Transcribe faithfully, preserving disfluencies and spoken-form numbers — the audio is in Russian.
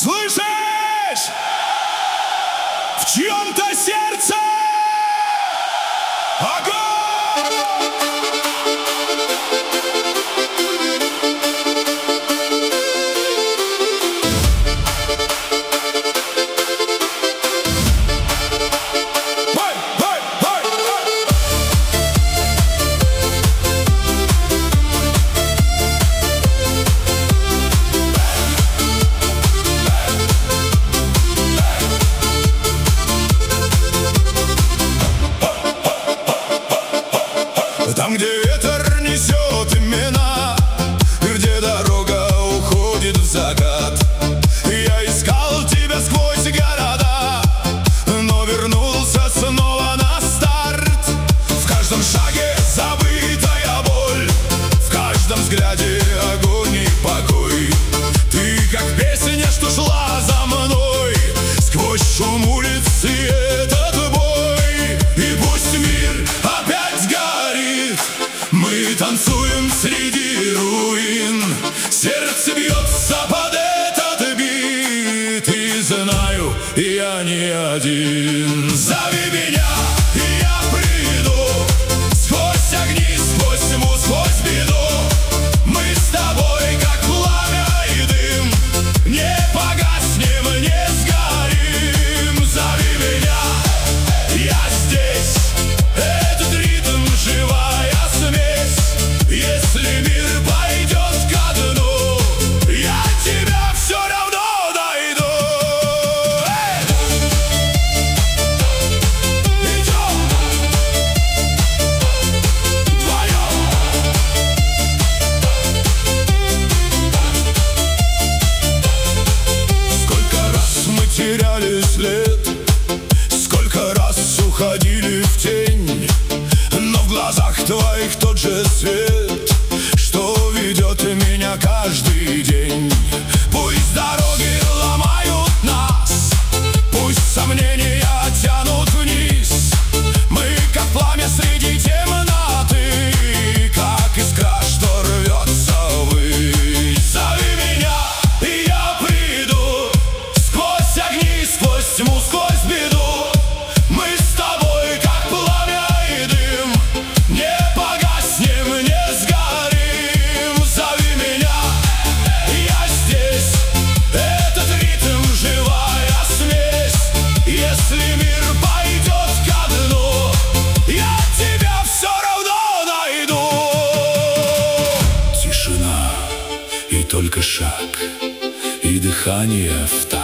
Слышишь? В чьем-то сердце огонь! Там, где ветер несет имена, где дорога уходит в закат. Я искал тебя сквозь города, но вернулся снова на старт. В каждом шаге забытая боль, в каждом взгляде огонь и покой. Ты как песня, что шла за мной сквозь шум улиц и этот бой. И пусть мир опять горит, мы танцуем среди руин. Сердце бьется под этот бит, и знаю, я не один. Зови меня, и я приду, сквозь огни, сквозь тьму, сквозь беду. Мы с тобой, как пламя и дым, не погаснем, не сгорим. Зови меня, я здесь, этот ритм живая смесь. Если мир пойдет ко дну, я тебя все равно найду. Эй! Идем вдвоем. Сколько раз мы теряли след, сколько раз уходили в тень, но в глазах твоих тот же свет, что ведет меня каждый день. Пусть дороги ломают нас, пусть сомнения тянут вниз. Мы как пламя среди темноты, как искра, что рвется ввысь. Зови меня, и я приду, сквозь огни, сквозь тьму, сквозь беду. Мы с тобой, как пламя и дым, не погаснем, не сгорим. Зови меня, я здесь, этот ритм живая смесь. Если мир пойдет ко дну, я тебя все равно найду. Тишина, и только шаг, и дыхание в такт.